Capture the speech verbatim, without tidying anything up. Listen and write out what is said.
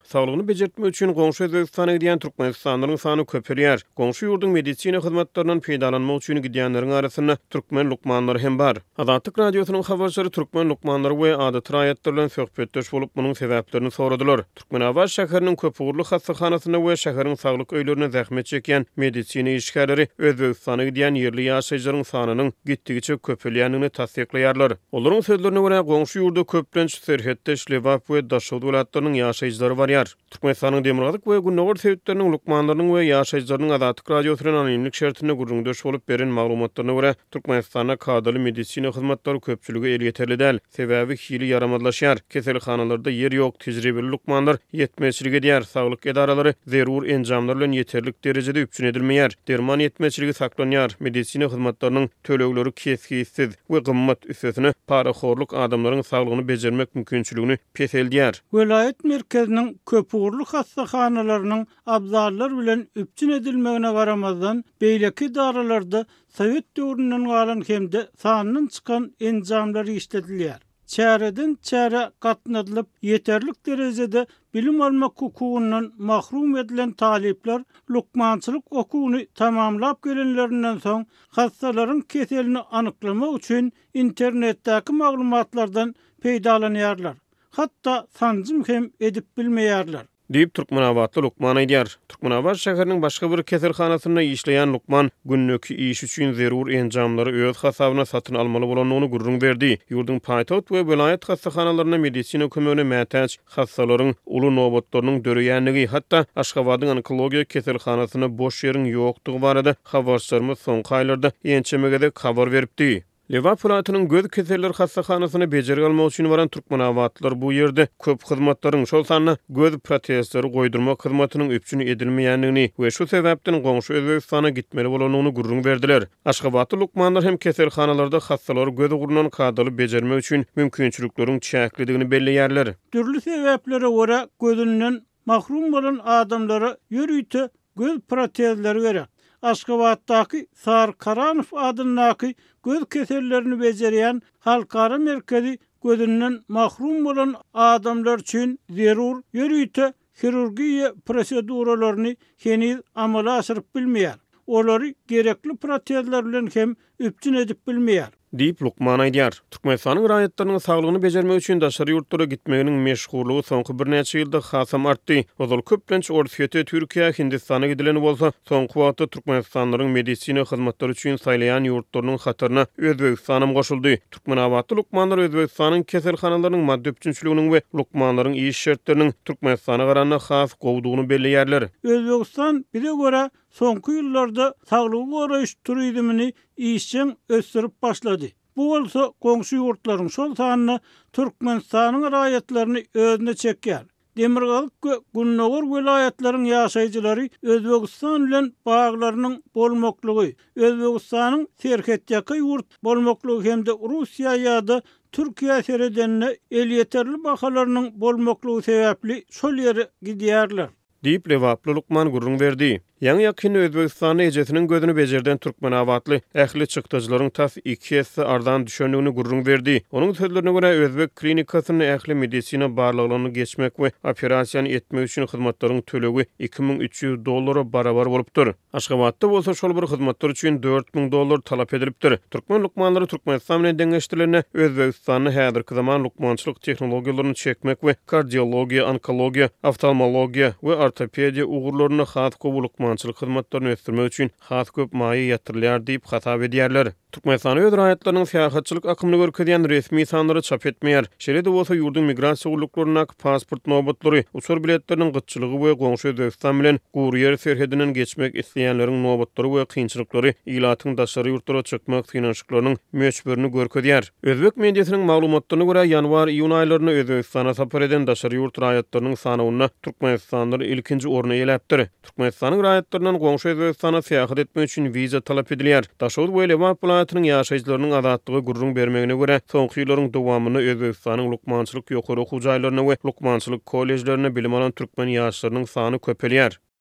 Sağlygyny bejertmek üçin goňşy Özbegistana gidýän türkmenistanlylaryň sany köpelýär. Goňşy ýurdun medisina hyzmatlarynyň peýdalanmagy üçin gidýänleriň arasynda türkmen lukmanlary hem bar. Azatlyk radiosynyň habarçylary türkmen lukmanlary we adaty raýatlar bilen söhbetdeş bolup munyň sebäplerini soradylar. Türkmenabad şäheriniň köpügürli hastahanasyna we şäheriň saglyk öýlerine zähmet çekýän medisina işgärleri Özbegistana gidýän ýerli ýaşaýjylaryň sanynyň gitdigiçe köpelýänini tasdikleýärler. Olaryň sözlerine görä goňşy ýurda köplenç serhetde işlewap we daşawdy wlatlarynyň ýaşaýjylary barýar. Türkmenistanyň Demirgazyk we Günnowar sebäpleriniň lukmanlarynyň we ýaşaýjylarynyň Azatlyk radiosynyň anonimlik şertine gurrundaş bolup beren maglumatlaryna görä Türkmenistana kadaly medisina hyzmatlary köpçüligi el ýeterli däl. Sebäbi hili yaramadlaşýar. Keselhanalarda ýer ýok, tejribeli lukmanlar ýetmeçiligi edýär. Saglyk edaralary zerur enjamlar bilen ýeterlik derejede üpçün edilmeýär. Derman ýetmeçiligi saklanýar. Medisina hyzmatlarynyň tölegleri kesgisiz we gymmat üstesine paraxorluk adamlaryň saglygyny bejermek mümkinçiligini peseldýär. Welayet merkeziniň köpügürli hastahanalarynyň abzallar bilen üpçün edilmegine garamazdan beýleki daralarda Sovet döwründen galan hemde sanynyň çykan enjamlar işletilýär. Çäreden çäre gatnadylyp ýeterlik derejede bilim almak hukugundan mahrum edilen talipler lukmançylyk okugyny tamamlap gelenlerinden soň hastalaryň keselini anyklamak üçin internetdäki maglumatlardan peýdalanýarlar. Hatda sanjym hem edip bilmeýärler. Diýip Türkmenabadly Lukman aýdýar. Türkmenabad şäheriniň başga bir keselhanasynda işleýän Lukman günnäki iş üçin zerur enjamlary öz hasabyna satyn almaly bolanyny gurrun berdi. Ýurdun paýtagat we welayet hastahanalaryna medisina kömegine mätäç hastalaryň uly nobatlarynyň döreýänligi hatda Aşgabatyň onkologiýa keselhanasyna boş ýeriň ýokdugy barada habarçylarymyz soňky aýlarda ýençemegede habar beripdi. Leva Pulatynyň göz keselleri hastahanasyna bejerip almak üçin baran türkmenabadlylar bu ýerde köp hyzmatlaryň şol sanyna göz protezleri goýdurmak hyzmatynyň üpçün edilmeýänligini we şu sebäpden goňşy Özbegistana gitmeli bolanyny gurrun berdiler. Aşgabatly lukmanlar hem keselhanalarda hastalar göz ugrundan kadaly bejermek üçin mümkinçilikleriň çäklidigini belleýärler. Türlü sebäplere görä gözünden mahrum bolan adamlara ýürüýte göz protezleri gerek. Aşgabatdaky Sar Karanow adyndaky göz kesellerini bejerýän halkara merkezi gözünden mahrum bolan adamlar üçin zerur ýürüýte hirurgiýa proseduralaryny heniz amala aşyryp bilmeýär. Olary gerekli protezler bilen hem üpçün edip bilmeýär. Diýip Lukman aýdýar. Türkmenistanyň raýatlarynyň saglygyny bejermek üçin daşary ýurtlara gitmeginiň meşgullygy soňky bir neçe ýylda hasam artdy. Ozal köplenç orsiýete Türkiýe, Hindistana gidileni bolsa, soňky wagtda Türkmenistanyň medisina hyzmatlary üçin saýlaýan ýurtlarynyň hatyryna Özbegistanam goşuldy. Türkmenabadly lukmanlar Özbegistanyň keselhanalarynyň maddi üçünçiliginiň we lukmanlaryň iş şertleriniň Türkmenistana garana has gowdugyny belleýärler. Özbegistan bile görä soňky ýyllarda saglygy goraýyş turizmini işçiň ösürip başlady. Bu bolsa goňşy ýurtlaryň şol sanyny Türkmenistanyň raýatlaryny özüne çekýär. Demirgazyk we Günnowar welaýatlarynyň ýaşaýjylary Özbegistan bilen baglarynyň bolmaklygy, Özbegistanyň serhetdäki ýurt bolmaklygy hemde Russiýa ýa-da Türkiýe seredenine el ýeterli bahalarynyň bolmaklygy sebäpli şol ýere gidýärler. Diýip Lewaply Lukman gurrun berdi. Ýa-ni ýakyn Özbegistanyň ejesiniň gözüni bejerden Türkmenabadly ähli çykdyjylaryň tas iki hisse ardan düşenligini gurrun berdi. Onuň sözlerine görä Özbek klinikasyny ähli medisina barlygyny geçmek we operasiýa etmek üçin hyzmatlaryň tölegi iki miň üç ýüz dollara barabar bolupdyr. Aşgabatda bolsa şol bir hyzmatlar üçin dört miň dollar talap edilipdir. Türkmen lukmanlary Türkmenistan bilen deňeşdirilene Özbegistanyň häzirki zaman lukmançylyk tehnologiýalaryny çekmek we kardiologiýa, onkologiýa, oftalmologiýa we ortopediýa ugurlaryna has gowuluk mançylyk hyzmatlaryny ösdürmek üçin has köp maýy ýatyrylýar diýip hasap edýärler. Türkmenistan öz raýatlarynyň syýahatçylyk akymyny görkezýän resmi sanlary çap etmeýär. Şeýle bolsa ýurdun migrasiýa ugurluklaryna pasport nobatlary, uçur biletleriniň gytçylygy we goňşy Özbegistan bilen gurýer serhedinden geçmek isleýänleriň nobatlary we kynçylyklary ilatyň daşary ýurtlara çykmak synanyşyklarynyň meçberini görkezýär. Özbek mediasynyň maglumatlaryna görä ýanwar-iýun aýlaryna Özbegistana sapar eden daşary ýurt raýatlarynyň sanawyna Türkmenistanlylar ilkinji orna eläpdir. Türkmenistanyň raýatlarynyň goňşy Özbegistana syýahat etmek üçin wiza talap edilýär. Daşary we Lewap Pulatynyň ýaşaýjylarynyň azatlygy gurrun bermegine görä soňky ýyllaryň dowamyny Özbegistanyň lukmançylyk ýokary okuw jaýlaryna we lukmançylyk kollejlerine bilim alan türkmen ýaşlarynyň sany köpelýär.